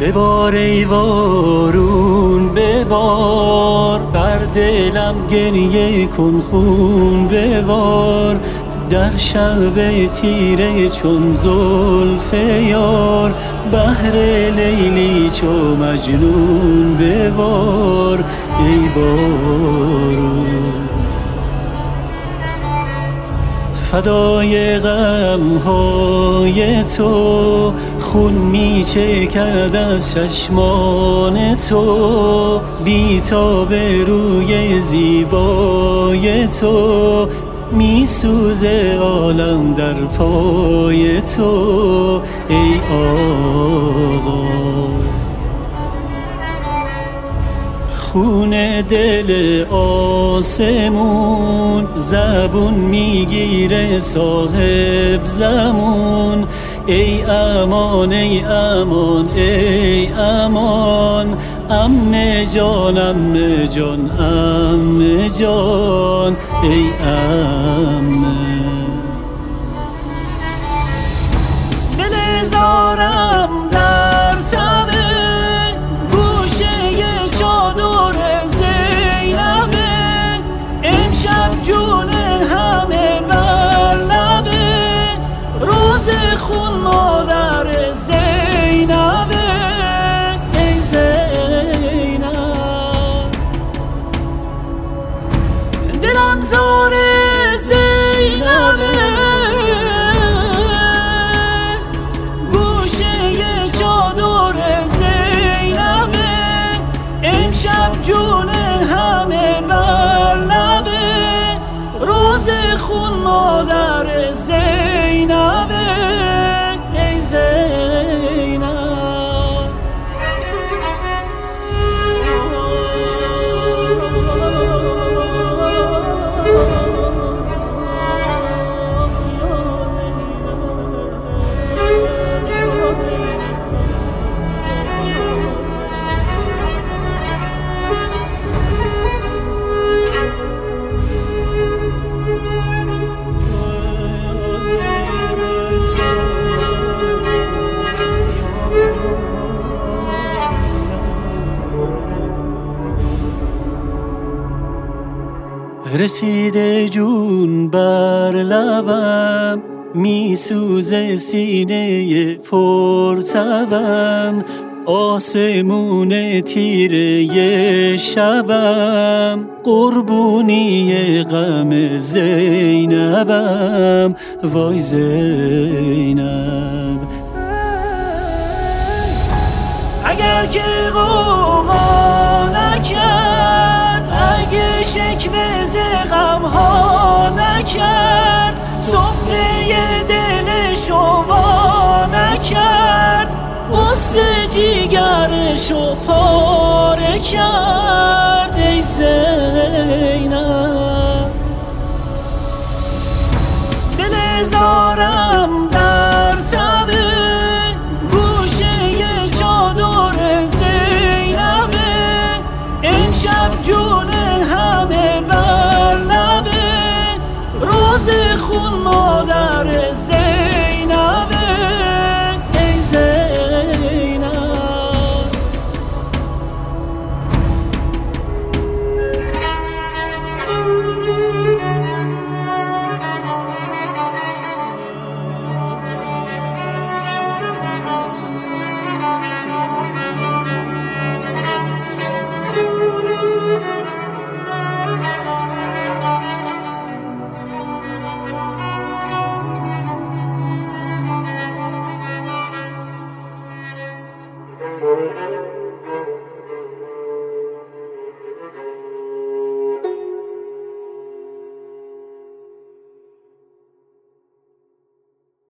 ببار ای بارون ببار، بر دلم گریه کن خون ببار. در شب تیره چون زلف یار، بهر لیلی چو مجنون ببار ای بارون. فدای غمهای تو خون می چکد از چشمان تو، بی تاب روی زیبای تو، می سوزه عالم در پای تو ای آقا. خون دل آسمون زبون میگیره صاحب زمون، ای امان ای امان ای امان. عمه جان عمه جان عمه جان ای عمه. دل زارم در تنه گوشه چادر زینبه، امشب جون همه بر لبه، روز خون مادر زینبه ای زینب. دلم زار زینبه گوشه چادر زینبه، امشب جون همه بر لبه، روز خون مادر زینبه ای زینب. رسیده جون بر لبم، می سوزه سینه پرتبم، آسمون تیره شبم، قربونی غم زینبم وای زینب. اگر که غوغا نکرد، اگه شکوه ز غمها نکرد، سفره دلشو وا نکرد، غصه جیگرشو پاره کرد ای زینب. دل زارم در تبه گوشه چادر زینبه، امشب جون همه بر لبه، روز خون مادر زینبه